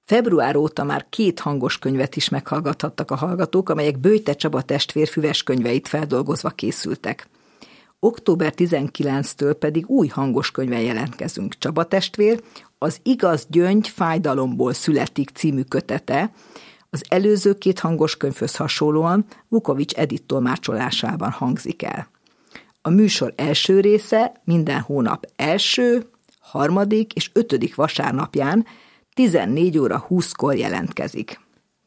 Február óta már 2 hangos könyvet is meghallgathattak a hallgatók, amelyek Böjte Csaba testvér füves könyveit feldolgozva készültek. Október 19-től pedig új hangos könyvvel jelentkezünk. Csaba testvér az Igaz gyöngy fájdalomból születik című kötete, az előző 2 hangos könyvhöz hasonlóan Vukovics Edith tolmácsolásában hangzik el. A műsor első része minden hónap első, 3. és 5. vasárnapján 14 óra 20-kor jelentkezik.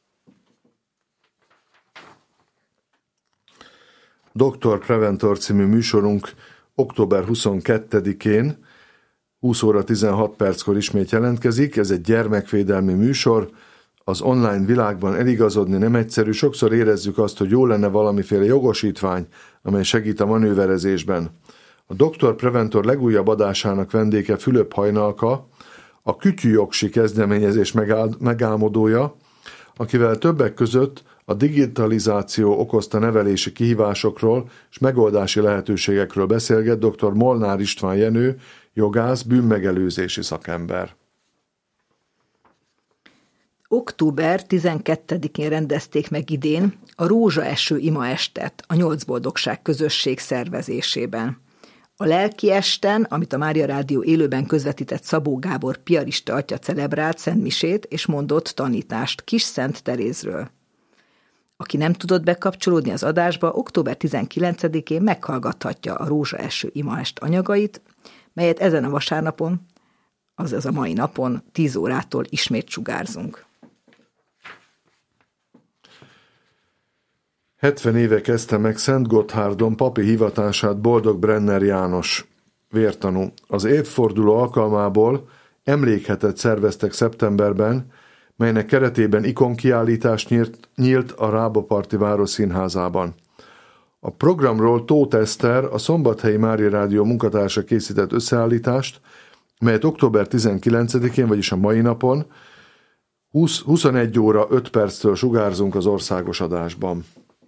Doktor Preventor című műsorunk október 22-én 20 óra 16 perckor ismét jelentkezik. Ez egy gyermekvédelmi műsor. Az online világban eligazodni nem egyszerű. Sokszor érezzük azt, hogy jó lenne valamiféle jogosítvány, amely segít a manőverezésben. A Doktor Preventor legújabb adásának vendége Fülöp Hajnalka, a Kütyűjogsi kezdeményezés megálmodója, akivel többek között a digitalizáció okozta nevelési kihívásokról és megoldási lehetőségekről beszélget dr. Molnár István Jenő, jogász, bűnmegelőzési szakember. Október 12-én rendezték meg idén a Rózsaeső imaestet a 8 boldogság közösség szervezésében. A lelki esten, amit a Mária Rádió élőben közvetített Szabó Gábor piarista atya celebrált szentmisét és mondott tanítást Kis Szent Terézről. Aki nem tudott bekapcsolódni az adásba, október 19-én meghallgathatja a Rózsaeső imaest anyagait, melyet ezen a vasárnapon, azaz a mai napon 10 órától ismét sugárzunk. 70 éve kezdte meg Szentgotthárdon papi hivatását Boldog Brenner János, vértanú. Az évforduló alkalmából emlékhetet szerveztek szeptemberben, melynek keretében ikonkiállítás nyílt a Rábaparti Városszínházában. A programról Tóth Eszter, a Szombathelyi Mária Rádió munkatársa készített összeállítást, melyet október 19-én, vagyis a mai napon 21 óra 5 perctől sugárzunk az országos adásban.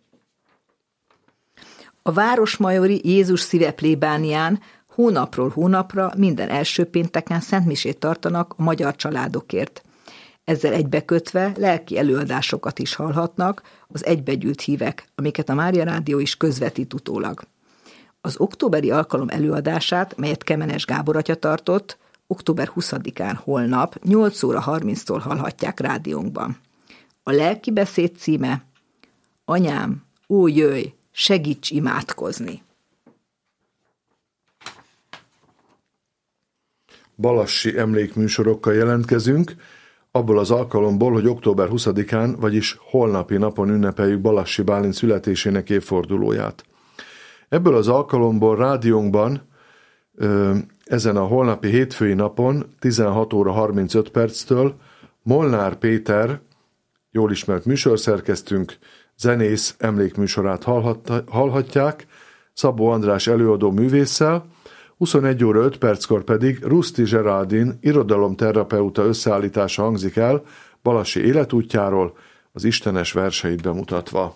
A Városmajori Jézus szíve plébánián hónapról hónapra minden első pénteken szentmisét tartanak a magyar családokért. Ezzel egybekötve lelki előadásokat is hallhatnak az egybegyűlt hívek, amiket a Mária Rádió is közvetít utólag. Az októberi alkalom előadását, melyet Kemenes Gábor atya tartott, október 20-án holnap 8 óra 30-tól hallhatják rádiónkban. A lelki beszéd címe: Anyám, ó jöjj, segíts imádkozni! Balassi emlékműsorokkal jelentkezünk, abból az alkalomból, hogy október 20-án, vagyis holnapi napon ünnepeljük Balassi Bálint születésének évfordulóját. Ebből az alkalomból rádiónkban ezen a holnapi hétfői napon 16 óra 35 perctől Molnár Péter, jól ismert műsorszerkesztőnk, zenész emlékműsorát hallhatják, Szabó András előadó művésszel, 21 óra 5 perckor pedig Ruszti Zseraldin irodalomterapeuta összeállítása hangzik el Balassi életútjáról, az istenes verseit bemutatva.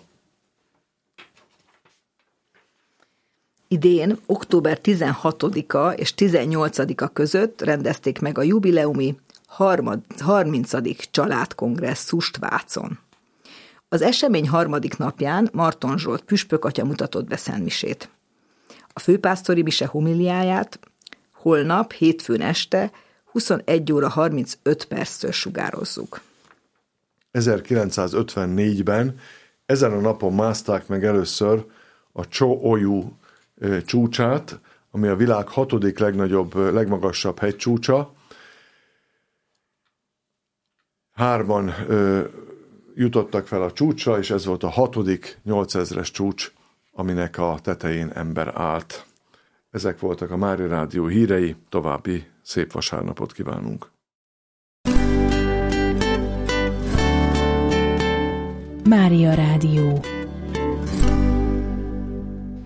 Idén, október 16-a és 18-a között rendezték meg a jubileumi 30. családkongresszust Vácon. Az esemény 3. napján Marton Zsolt püspökatya mutatott be szentmisét. A főpásztori mise homiliáját holnap, hétfőn este 21 óra 35 perctől sugározzuk. 1954-ben ezen a napon mászták meg először a Cho-Oyu csúcsát, ami a világ 6. legmagasabb hegycsúcsa. 3-an jutottak fel a csúcsra, és ez volt a 6. 8000-es csúcs, aminek a tetején ember állt. Ezek voltak a Mária Rádió hírei, további szép vasárnapot kívánunk. Mária Rádió.